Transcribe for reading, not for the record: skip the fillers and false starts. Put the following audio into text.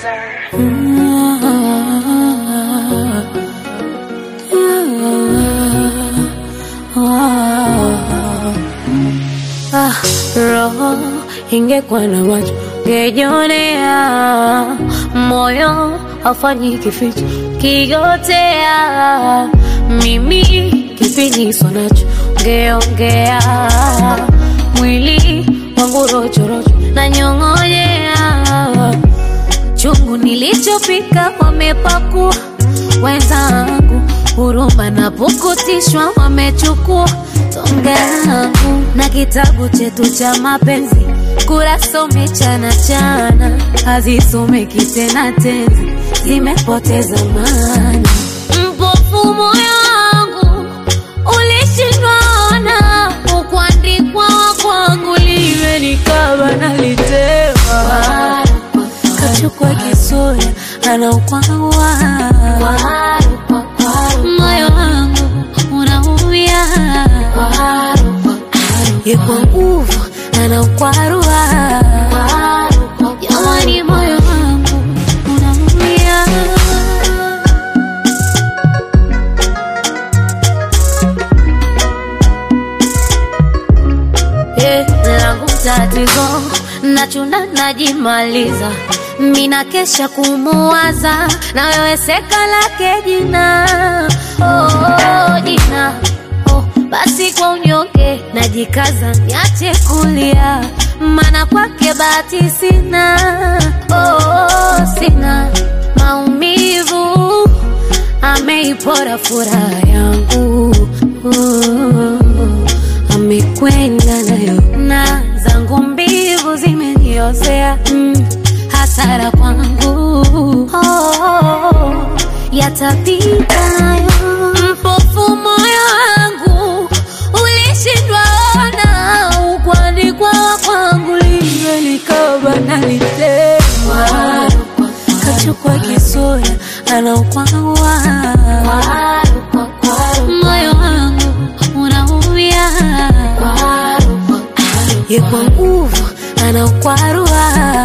Roho ingekuwa na macho ngejionea, moyo hafanyi kificho kigotea, mimi kipiniso nacho ngeongea, mwili wangu rocho rocho na nyong'onyea, chungu nilichopika wamepakua wenzangu, huruma na pukutishwa wamechukua tonge langu na kitabu chetu cha mapenzi, kurasa umechana chana, hazisomeki tena tenzi, zimepoteza maana. Mpofu moyo wangu ulishindwa ona, ukuandikwa kwangu liwe nikaba nalitema, kachukua kisura anaukwawa, moyo wangu unaumia, yekwa nguvu anaukwarua, jamani moyo wangu unaumia. Langu tatizo nachuna najimaliza, mina kesha kumuwaza, na wewe seka lake jina, jina basi kwa unyonge najikaza niache kulia, maana kwake bahati sina, sina maumivu, ameipora furaha yangu, amekwenda nayo na zangu mbivu zimeniozea, hasara kwangu, yatapita nayo. Mpofu moyo wangu ulishindwa ona, ukuandikwa kwangu liwe likaba nalitema, kachukua kisura anaukwawa, moyo wangu unaumia, yekwa nguvu anaukwarua,